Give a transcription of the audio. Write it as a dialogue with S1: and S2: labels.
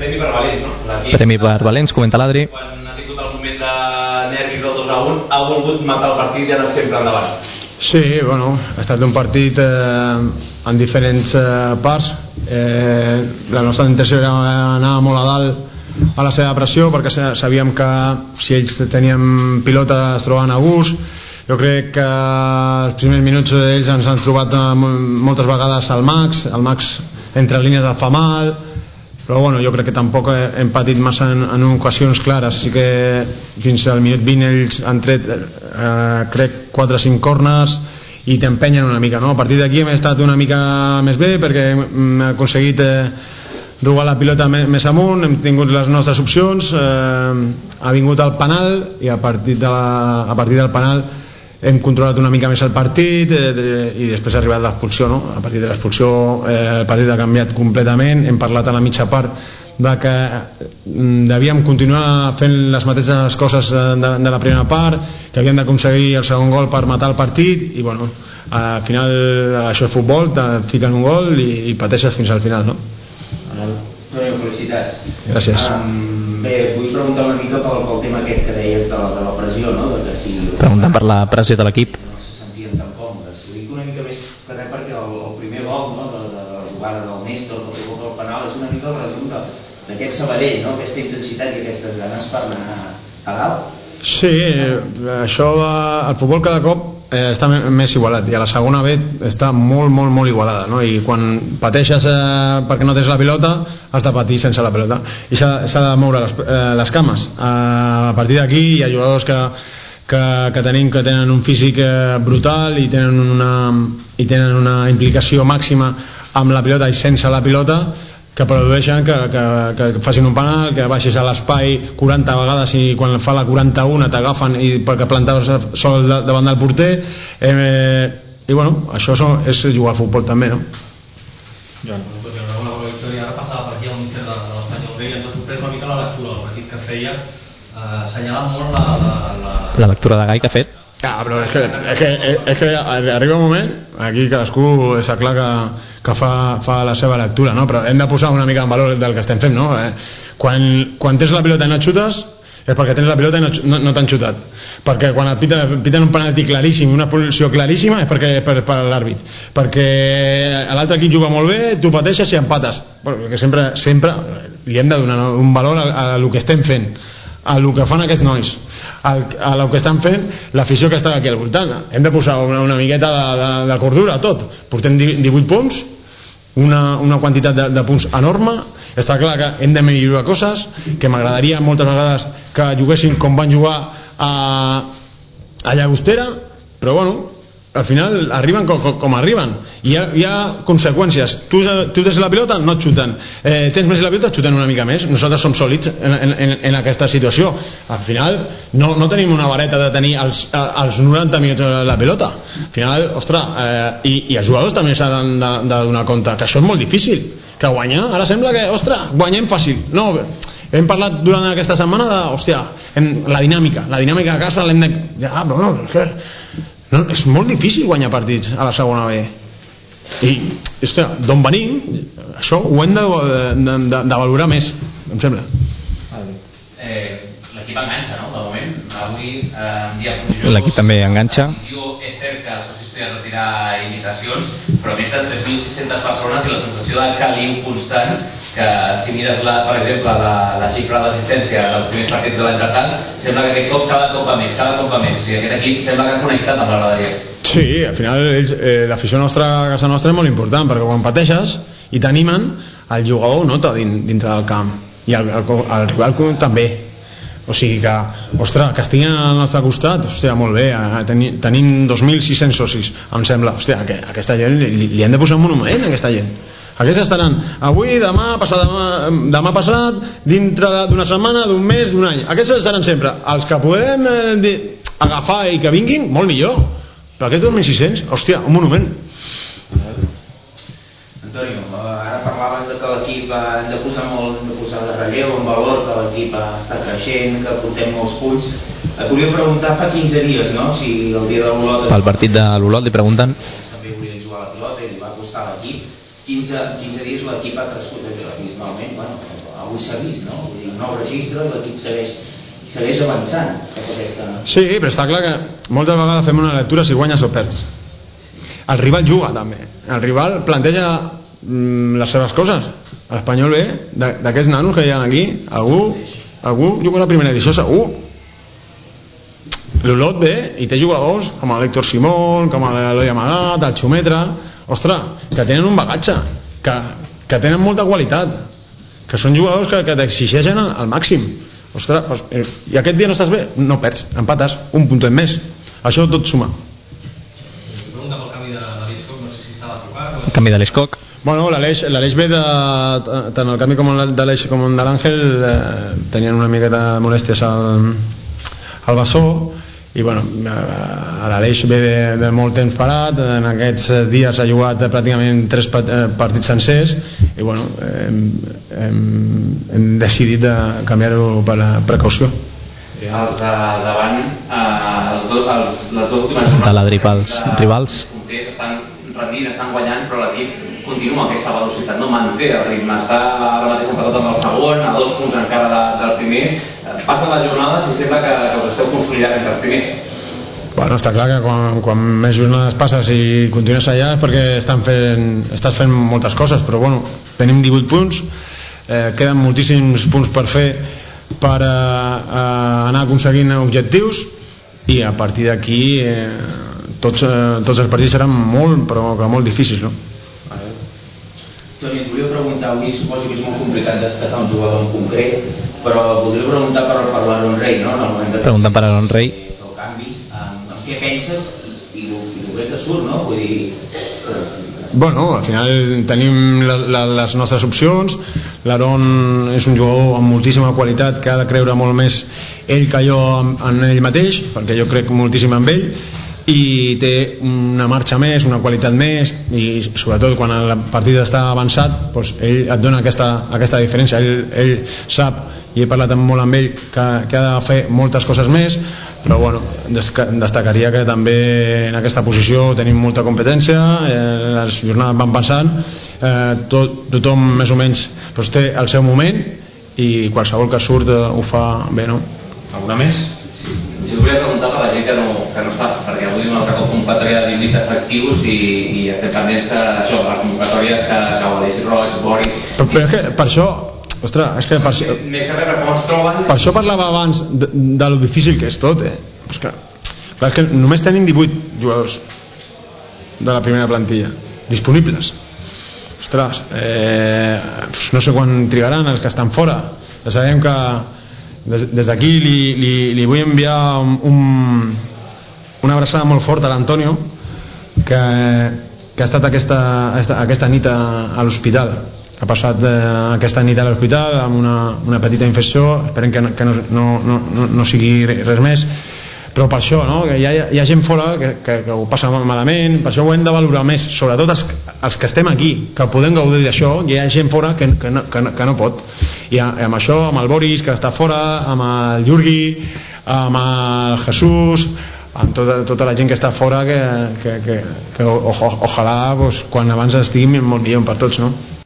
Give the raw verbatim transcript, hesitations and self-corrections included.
S1: premi per valents, no?
S2: Premi per valents, comenta l'Adri.
S1: Quan ha tingut el moment de nervis del dos a un, ha volgut matar el partit i ha anat sempre endavant.
S3: Sí, bueno, ha estat un partit eh, en diferents eh, parts. Eh, la nostra intenció era anar molt a dalt a la seva pressió, perquè sabíem que si ells tenien pilota es trobaven a gust. Jo crec que els primers minuts ells ens han trobat moltes vegades al Max, el Max entre línies de fa mal, però bueno, jo crec que tampoc hem patit massa en, en ocasions clares. Sí que fins al minut vint ells han tret eh, crec quatre o cinc corners i t'empenyen una mica, no? A partir d'aquí hem estat una mica més bé perquè hem aconseguit eh, robar la pilota més, més amunt, hem tingut les nostres opcions, eh, ha vingut el penal i a partir, de la, a partir del penal hem controlat una mica més el partit eh, i després ha arribat l'expulsió, no? A partir de l'expulsió eh, el partit ha canviat completament. Hem parlat a la mitja part de que devíem continuar fent les mateixes coses de, de la primera part, que havíem d'aconseguir el segon gol per matar el partit i bueno, al final això és futbol, te fiquen un gol i, i pateixes fins al final, no?
S4: Antonio, felicitats.
S3: Gràcies.
S4: Um, bé, vull preguntar una mica pel, pel tema aquest que deies de la, de la pressió, no? De que si...
S2: Preguntant per la pressió de l'equip.
S4: No se sentien tan còmodes. Ho dic una mica més que res perquè el, el primer gol, no? de, de, de la jugada del Néstor, que provoca el penal, és una mica el resum d'aquest Sabadell, no? Aquesta intensitat i aquestes ganes per anar a dalt.
S3: Sí, això de, el futbol cada cop eh, està més igualat i a la segona B està molt, molt, molt igualada, no? I quan pateixes eh, perquè no tens la pilota has de patir sense la pilota i s'ha de moure les, eh, les cames. A partir d'aquí hi ha jugadors que, que, que tenim que tenen un físic eh, brutal i tenen, una, i tenen una implicació màxima amb la pilota i sense la pilota, que produeixen que, que, que facin un penal, que baixis a l'espai quaranta vegades i quan fa la quaranta-una t'agafen i perquè plantaves sol davant del porter eh, i bueno, això és jugar al futbol també, no?
S5: Joan. Tot i una bona victòria, ara passava per aquí el míster de, de l'Espanyol B i ens ha sorprès una mica la lectura del partit que feia, eh, assenyalant molt la, la, la...
S2: la lectura de Gai que ha fet.
S3: Ah, però és que, és que, és que arriba un moment, aquí cadascú està clar que, que fa, fa la seva lectura, no? Però hem de posar una mica en valor del que estem fent, no? Eh? Quan, quan tens la pilota i no xutes és perquè tens la pilota i no, no, no t'han xutat, perquè quan et piten, piten un penalti claríssim, una posició claríssima és perquè per, per l'àrbit, perquè l'altre equip juga molt bé, tu pateixes i empates, perquè sempre, sempre li hem de donar un valor a, a el que estem fent, a el que fan aquests nois, a el que estan fent l'afició que està aquí al voltant. Hem de posar una, una miqueta de, de, de cordura a tot. Portem divuit punts, una, una quantitat de, de punts enorme. Està clar que hem de millorar coses, que m'agradaria moltes vegades que juguessin com van jugar a, a Llagostera, però bueno, al final arriben com, com, com arriben i hi ha, hi ha conseqüències. Tu, tu tens la pilota, no et xuten, eh, tens més la pilota, et xuten una mica més. Nosaltres som sòlids en, en, en aquesta situació. Al final no, no tenim una vareta de tenir els, els noranta minuts la pilota. Al final, ostres, eh, i, i els jugadors també s'han de, de donar compte que això és molt difícil, que guanyar, ara sembla que, ostres, guanyem fàcil. No, hem parlat durant aquesta setmana de, hòstia, hem, la dinàmica la dinàmica a casa l'hem de... Ja, però no, és que no, és molt difícil guanyar partits a la segona B i, hòstia, d'on venim això ho hem de, de, de, de valorar més, em sembla.
S1: eh, l'equip enganxa, no? De moment, avui eh, en dia plujós,
S2: l'equip també enganxa.
S1: és cert que els socis podien retirar invitacions, però més de tres mil sis-centes persones i la sensació de caliu constant, que si mires la, per exemple la, la xifra d'assistència dels primers partits de l'any passat, sembla que aquest cop cada cop va més, cada cop va més, o sigui, aquest equip sembla que ha connectat amb la graderia.
S3: Sí, al final ells, eh, l'afició nostra a casa nostra és molt important, perquè quan pateixes i t'animen, el jugador nota dintre del camp i el, el, el rival també. O sigui que, ostres, que estiguin al nostre costat, hòstia, molt bé, tenim, tenim dos mil sis-cents socis, em sembla, hòstia, que aquesta gent li, li han de posar un monument a aquesta gent. Aquests estaran avui, demà, passat, demà, demà passat, dintre d'una setmana, d'un mes, d'un any. Aquests estaran sempre. Els que podem eh, agafar i que vinguin, molt millor. Però aquests dos mil sis-cents, hòstia, un monument.
S4: Antonio, ara parlaves de que l'equip hem de posar molt, hem de posar de relleu, en valor, que l'equip està creixent, que portem molts punts. Et volia preguntar fa quinze dies, no? Si el dia de l'Olot...
S2: Pel partit de l'Olot li pregunten...
S4: També volien jugar a la pilota i li va costar a l'equip. quinze, quinze dies l'equip ha crescut abismalment. Bueno, avui s'ha vist, no? Vull dir, un nou registre, l'equip segueix segueix avançant cap a aquesta...
S3: Sí, però està clar que moltes vegades fem una lectura si guanyes o perds. El rival juga també, el rival planteja mm, les seves coses. L'Espanyol ve d'aquests nanos que hi ha aquí, algú, algú juga a la primera edició segur. L'Olot ve i té jugadors com l'Héctor Simón, com l'Eloi Amagat, el Xumetra, ostres, que tenen un bagatge, que, que tenen molta qualitat, que són jugadors que, que t'exigeixen al màxim. Ostres, pues, eh, i aquest dia no estàs bé? No perds, empates, un puntet més. Això tot suma.
S5: Pregunta pel canvi de l'Escoc, no sé si estava tocat o...
S2: El canvi de l'Escoc.
S3: Bueno, l'Aleix ve de... tant el canvi com el de l'Aleix com el de l'Àngel eh, tenien una miqueta de molèsties al, al bessó i bueno, l'Aleix ve de, de molt temps parat, en aquests dies ha jugat pràcticament tres partits sencers i bueno, hem, hem, hem decidit de canviar-ho per la precaució.
S1: Els de davant, eh, els dos, els, les dues últimes jornades
S2: de l'Adri pels rivals
S1: estan rendint, estan guanyant, però l'equip continua aquesta velocitat, no manté el ritme, està ara mateix empatat amb el segon, a dos punts encara de, del primer. Passen les jornades i sembla que, que us esteu consolidant entre els primers.
S3: Bueno, està clar que quan, quan més jornades passes i continues allà és perquè estan fent, estàs fent moltes coses, però bueno, tenim divuit punts, eh, queden moltíssims punts per fer per eh, eh, anar aconseguint objectius i a partir d'aquí eh, tots, eh, tots els partits seran molt, però que molt difícils, no?
S4: Toni, et volia preguntar, avui suposo que és molt complicat destacar un jugador en concret, però voldria preguntar per, per l'Aaron Rey, no? En el moment de
S2: preguntant per Aaron Rey.
S4: El canvi, en, en què penses i el bé que surt, no? Vull dir...
S3: Bueno, al final tenim la, la, les nostres opcions. L'Aaron és un jugador amb moltíssima qualitat que ha de creure molt més ell que jo en, en ell mateix, perquè jo crec moltíssim en ell i té una marxa més, una qualitat més i sobretot quan el partit està avançat doncs ell et dona aquesta, aquesta diferència, ell, ell sap i he parlat molt amb ell que, que ha de fer moltes coses més, però bueno, destacaria que també en aquesta posició tenim molta competència, eh, les jornades van passant, eh, tot, tothom més o menys doncs, té el seu moment i qualsevol que surt eh, ho fa bé, no?
S1: Alguna més? Sí. Jo us volia preguntar per la gent que no, que no està, perquè avui una altra convocatòria de divuit efectius i, i estem pendents d'això, les convocatòries que, que Aleix Roig, Boris...
S3: Però, però és que per això, ostres, és que per,
S1: més que res, com es troben...
S3: Per això parlava abans de, de lo difícil que és tot, eh? És que, clar, és que només tenim divuit jugadors de la primera plantilla disponibles. Ostres, eh, no sé quan trigaran els que estan fora. Ja sabem que des, des d'aquí li, li, li vull enviar un, una abraçada molt forta a l'Antonio que, que ha estat aquesta, aquesta, aquesta nit a, a l'hospital, ha passat eh, aquesta nit a l'hospital amb una, una petita infecció, esperem que, no, que no, no, no, no sigui res més, però per això, no? Que hi, ha, hi ha gent fora que, que, que ho passa malament, per això ho hem de valorar més, sobretot els, els que estem aquí, que podem gaudir d'això, hi ha gent fora que, que, no, que, no, que no pot, i amb això, amb el Boris que està fora, amb el Jurgui, amb el Jesús, amb tota, tota la gent que està fora que, que, que, que o, o, ojalà pues, quan abans estiguin molt millor per tots, no?